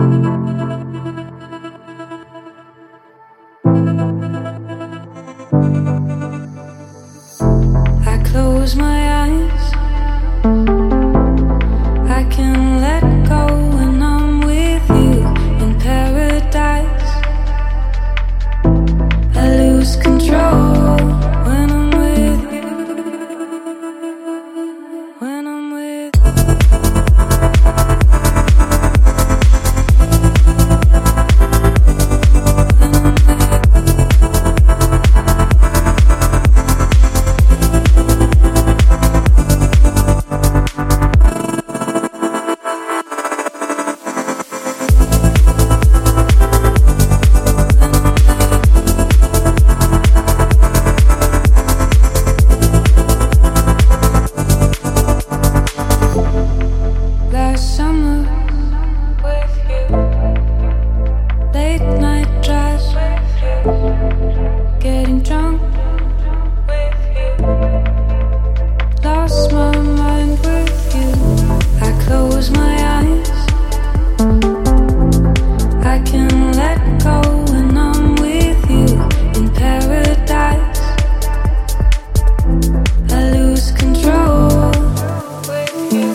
I close my eyes, I can let go when I'm with you in paradise. I lose control when I'm with you, when I'm with you. Last summer with you, late night drives with you, getting drunk with you, lost my mind with you. I close my eyes, I can let go when I'm with you in paradise. I lose control with you,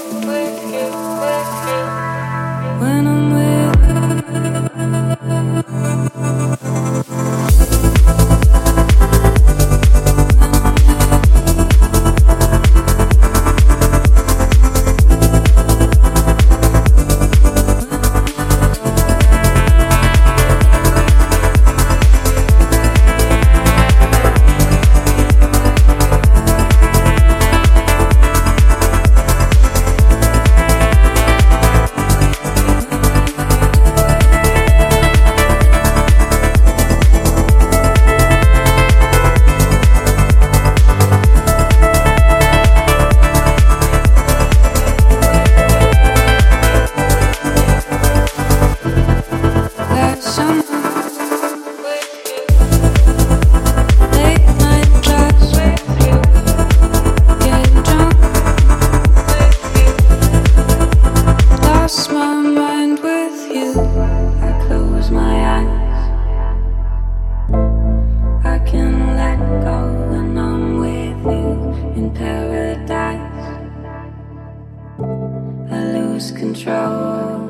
when I'm with control.